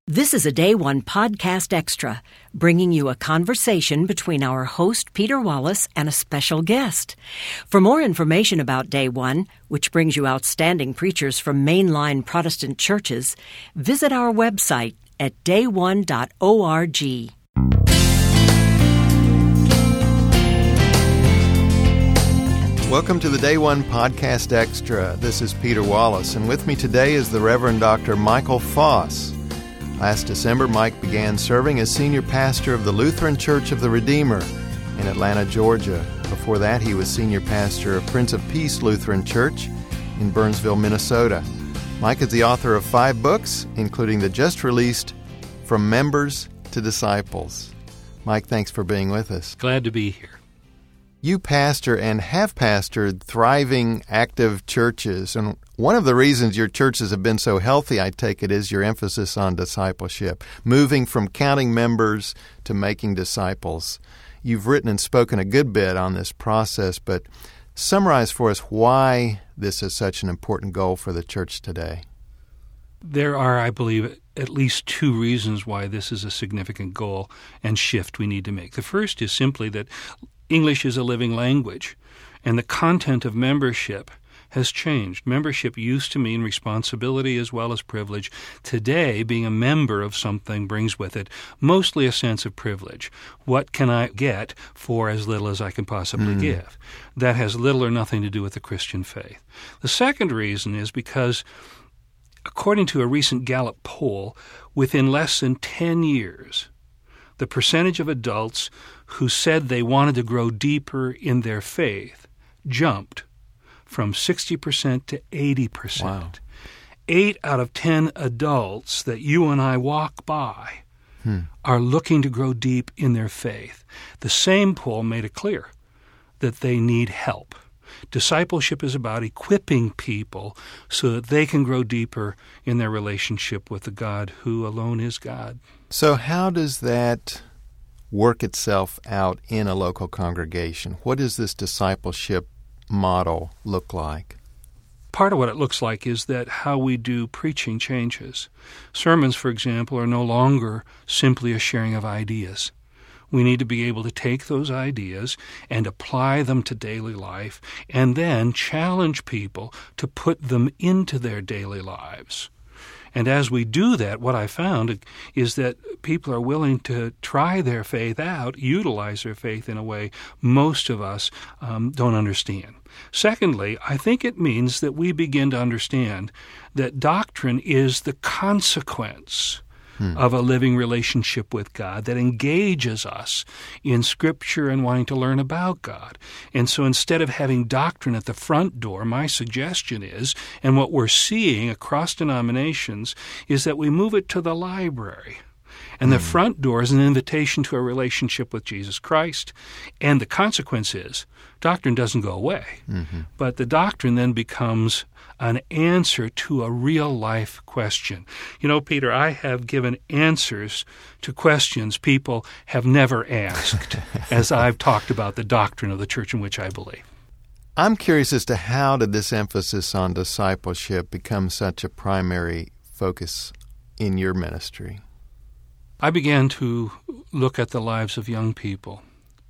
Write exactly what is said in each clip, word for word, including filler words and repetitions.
This is a Day One podcast extra, bringing you a conversation between our host, Peter Wallace, and a special guest. For more information about Day One, which brings you outstanding preachers from mainline Protestant churches, visit our website at day one dot org. Welcome to the Day One Podcast Extra. This is Peter Wallace, and with me today is the Reverend Doctor Michael Foss. Last December, Mike began serving as senior pastor of the Lutheran Church of the Redeemer in Atlanta, Georgia. Before that, he was senior pastor of Prince of Peace Lutheran Church in Burnsville, Minnesota. Mike is the author of five books, including the just-released From Members to Disciples. Mike, thanks for being with us. Glad to be here. You pastor and have pastored thriving, active churches, and one of the reasons your churches have been so healthy, I take it, is your emphasis on discipleship, moving from counting members to making disciples. You've written and spoken a good bit on this process, but summarize for us why this is such an important goal for the church today. There are, I believe, at least two reasons why this is a significant goal and shift we need to make. The first is simply that English is a living language, and the content of membership has changed. Membership used to mean responsibility as well as privilege. Today, being a member of something brings with it mostly a sense of privilege. What can I get for as little as I can possibly mm. give? That has little or nothing to do with the Christian faith. The second reason is because, according to a recent Gallup poll, within less than ten years, the percentage of adults who said they wanted to grow deeper in their faith jumped from sixty percent to eighty percent. Wow. Eight out of ten adults that you and I walk by hmm. are looking to grow deep in their faith. The same poll made it clear that they need help. Discipleship is about equipping people so that they can grow deeper in their relationship with the God who alone is God. So how does that work itself out in a local congregation? What does this discipleship model look like? Part of what it looks like is that how we do preaching changes. Sermons, for example, are no longer simply a sharing of ideas. We need to be able to take those ideas and apply them to daily life and then challenge people to put them into their daily lives. And as we do that, what I found is that people are willing to try their faith out, utilize their faith in a way most of us um, don't understand. Secondly, I think it means that we begin to understand that doctrine is the consequence Hmm. of a living relationship with God that engages us in Scripture and wanting to learn about God. And so instead of having doctrine at the front door, my suggestion is, and what we're seeing across denominations, is that we move it to the library. And the front door is an invitation to a relationship with Jesus Christ. And the consequence is doctrine doesn't go away, mm-hmm. but the doctrine then becomes an answer to a real-life question. You know, Peter, I have given answers to questions people have never asked as I've talked about the doctrine of the church in which I believe. I'm curious as to how did this emphasis on discipleship become such a primary focus in your ministry? I began to look at the lives of young people.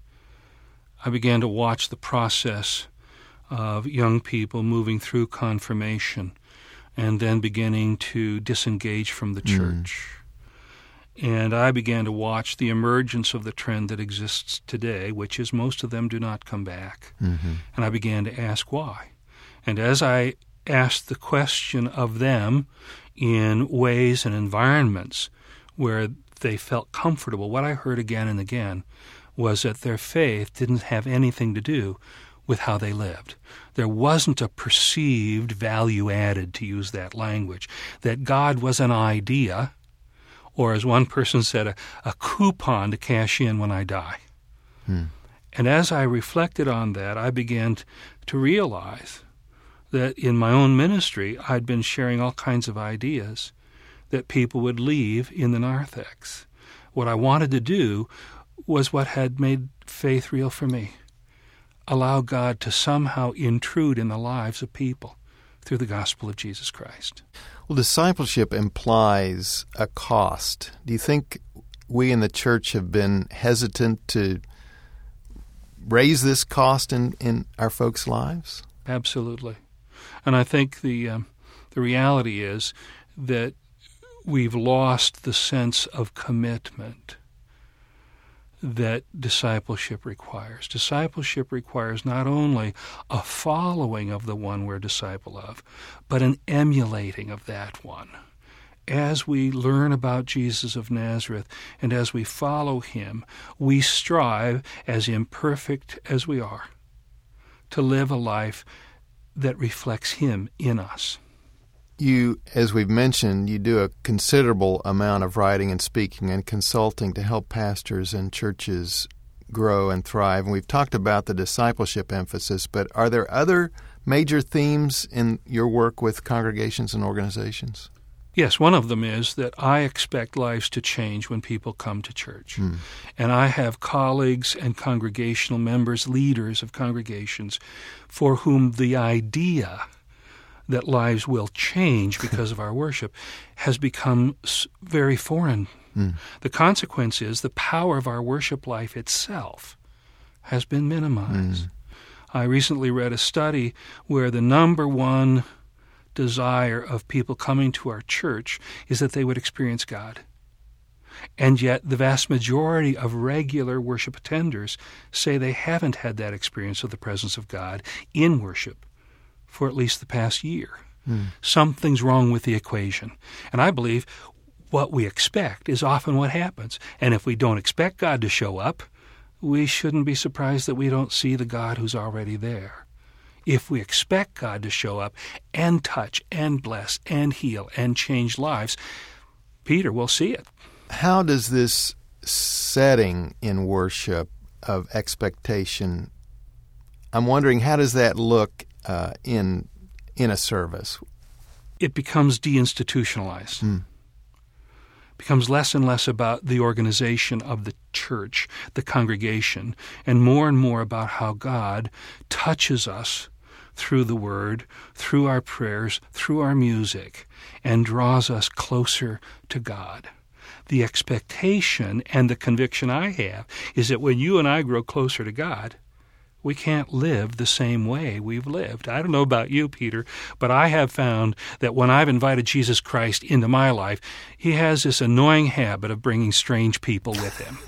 I began to watch the process of young people moving through confirmation and then beginning to disengage from the church. Mm. And I began to watch the emergence of the trend that exists today, which is most of them do not come back. Mm-hmm. And I began to ask why. And as I asked the question of them in ways and environments where they felt comfortable, what I heard again and again was that their faith didn't have anything to do with how they lived. There wasn't a perceived value added, to use that language, that God was an idea, or as one person said, a, a coupon to cash in when I die. Hmm. And as I reflected on that, I began t- to realize that in my own ministry, I'd been sharing all kinds of ideas that people would leave in the narthex. What I wanted to do was what had made faith real for me. Allow God to somehow intrude in the lives of people through the gospel of Jesus Christ. Well, discipleship implies a cost. Do you think we in the church have been hesitant to raise this cost in, in our folks' lives? Absolutely. And I think the um, the reality is that we've lost the sense of commitment that discipleship requires. Discipleship requires not only a following of the one we're a disciple of, but an emulating of that one. As we learn about Jesus of Nazareth and as we follow him, we strive, as imperfect as we are, to live a life that reflects him in us. You, as we've mentioned, you do a considerable amount of writing and speaking and consulting to help pastors and churches grow and thrive. And we've talked about the discipleship emphasis, but are there other major themes in your work with congregations and organizations? Yes, one of them is that I expect lives to change when people come to church. Mm. And I have colleagues and congregational members, leaders of congregations, for whom the idea that lives will change because of our worship has become very foreign. Mm. The consequence is the power of our worship life itself has been minimized. Mm. I recently read a study where the number one desire of people coming to our church is that they would experience God. And yet the vast majority of regular worship attenders say they haven't had that experience of the presence of God in worship for at least the past year. Mm. Something's wrong with the equation. And I believe what we expect is often what happens. And if we don't expect God to show up, we shouldn't be surprised that we don't see the God who's already there. If we expect God to show up and touch and bless and heal and change lives, Peter will see it. How does this setting in worship of expectation, I'm wondering, how does that look uh, in in a service? It becomes deinstitutionalized. Mm. Becomes less and less about the organization of the church, the congregation, and more and more about how God touches us through the Word, through our prayers, through our music, and draws us closer to God. The expectation and the conviction I have is that when you and I grow closer to God, we can't live the same way we've lived. I don't know about you, Peter, but I have found that when I've invited Jesus Christ into my life, he has this annoying habit of bringing strange people with him.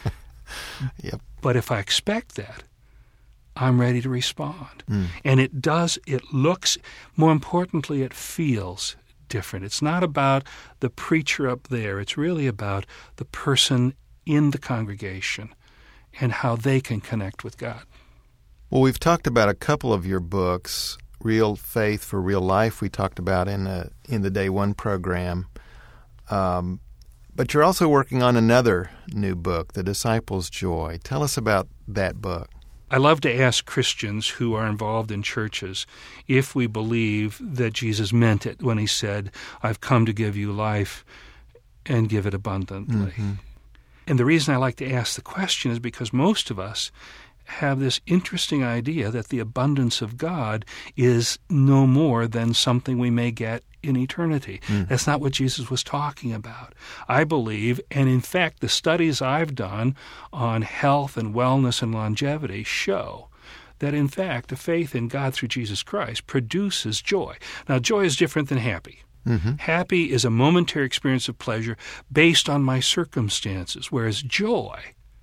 Yep. But if I expect that, I'm ready to respond. Mm. And it does, it looks, more importantly, it feels different. It's not about the preacher up there. It's really about the person in the congregation and how they can connect with God. Well, we've talked about a couple of your books, Real Faith for Real Life, we talked about in the, in the Day One program. Um, but you're also working on another new book, The Disciples' Joy. Tell us about that book. I love to ask Christians who are involved in churches if we believe that Jesus meant it when he said, I've come to give you life and give it abundantly. Mm-hmm. And the reason I like to ask the question is because most of us have this interesting idea that the abundance of God is no more than something we may get in eternity. Mm. That's not what Jesus was talking about. I believe, and in fact the studies I've done on health and wellness and longevity show that in fact a faith in God through Jesus Christ produces joy. Now joy is different than happy. Mm-hmm. Happy is a momentary experience of pleasure based on my circumstances, whereas joy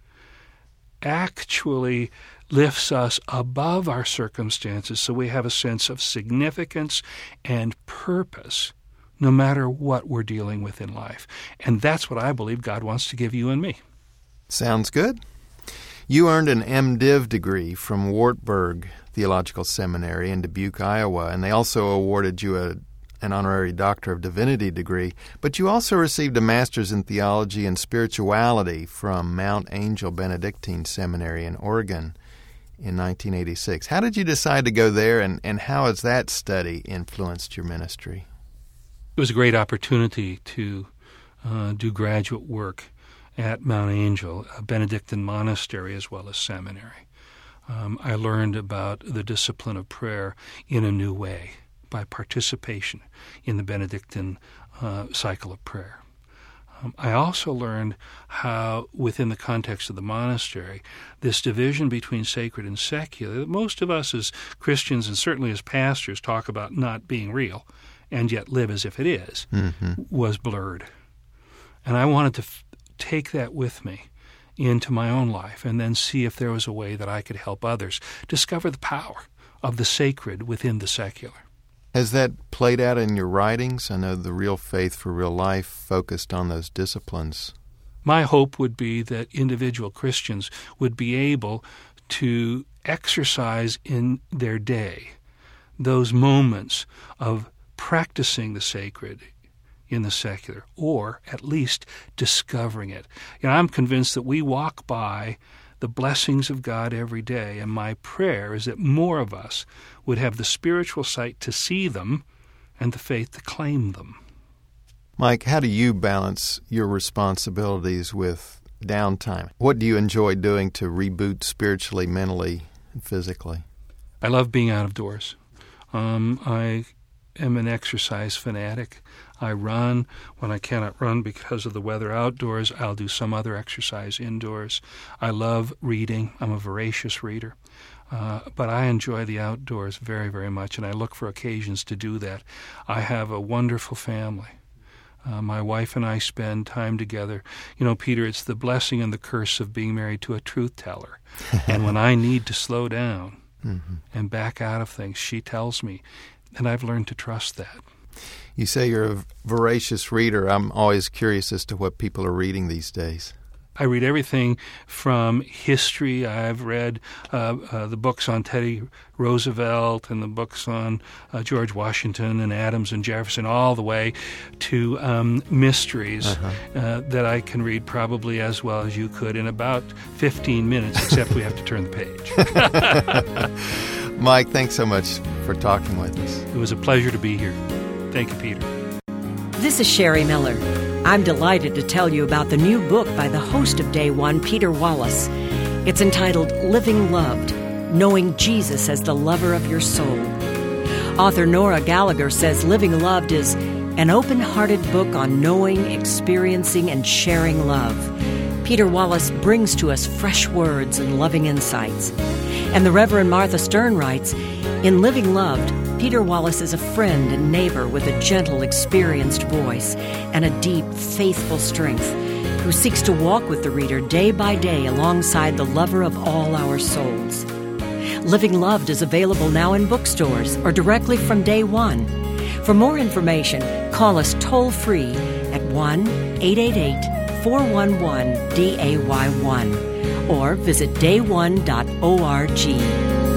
actually lifts us above our circumstances so we have a sense of significance and purpose no matter what we're dealing with in life. And that's what I believe God wants to give you and me. Sounds good. You earned an MDiv degree from Wartburg Theological Seminary in Dubuque, Iowa, and they also awarded you a an honorary Doctor of Divinity degree, but you also received a Master's in Theology and Spirituality from Mount Angel Benedictine Seminary in Oregon in nineteen eighty-six. How did you decide to go there, and, and how has that study influenced your ministry? It was a great opportunity to uh, do graduate work at Mount Angel, a Benedictine monastery as well as seminary. Um, I learned about the discipline of prayer in a new way. by participation in the Benedictine uh, cycle of prayer. Um, I also learned how, within the context of the monastery, this division between sacred and secular, that most of us as Christians and certainly as pastors talk about not being real and yet live as if it is, mm-hmm. was blurred. And I wanted to f- take that with me into my own life and then see if there was a way that I could help others discover the power of the sacred within the secular. Has that played out in your writings? I know the Real Faith for Real Life focused on those disciplines. My hope would be that individual Christians would be able to exercise in their day those moments of practicing the sacred in the secular, or at least discovering it. You know, I'm convinced that we walk by the blessings of God every day, and my prayer is that more of us would have the spiritual sight to see them and the faith to claim them. Mike, how do you balance your responsibilities with downtime? What do you enjoy doing to reboot spiritually, mentally, and physically? I love being out of doors. Um, I am an exercise fanatic. I run. When I cannot run because of the weather outdoors, I'll do some other exercise indoors. I love reading. I'm a voracious reader. Uh, but I enjoy the outdoors very, very much, and I look for occasions to do that. I have a wonderful family. Uh, my wife and I spend time together. You know, Peter, it's the blessing and the curse of being married to a truth teller. And when I need to slow down mm-hmm. and back out of things, she tells me, and I've learned to trust that. You say you're a voracious reader. I'm always curious as to what people are reading these days. I read everything from history. I've read uh, uh, the books on Teddy Roosevelt and the books on uh, George Washington and Adams and Jefferson, all the way to um, mysteries uh-huh. uh, that I can read probably as well as you could in about fifteen minutes, except we have to turn the page. Mike, thanks so much for talking with us. It was a pleasure to be here. Thank you, Peter. This is Sherry Miller. I'm delighted to tell you about the new book by the host of Day One, Peter Wallace. It's entitled Living Loved, Knowing Jesus as the Lover of Your Soul. Author Nora Gallagher says Living Loved is an open-hearted book on knowing, experiencing, and sharing love. Peter Wallace brings to us fresh words and loving insights. And the Reverend Martha Stern writes, in Living Loved, Peter Wallace is a friend and neighbor with a gentle, experienced voice and a deep, faithful strength, who seeks to walk with the reader day by day alongside the lover of all our souls. Living Loved is available now in bookstores or directly from Day One. For more information, call us toll-free at one eight eight eight, four one one, D A Y one or visit day one dot org.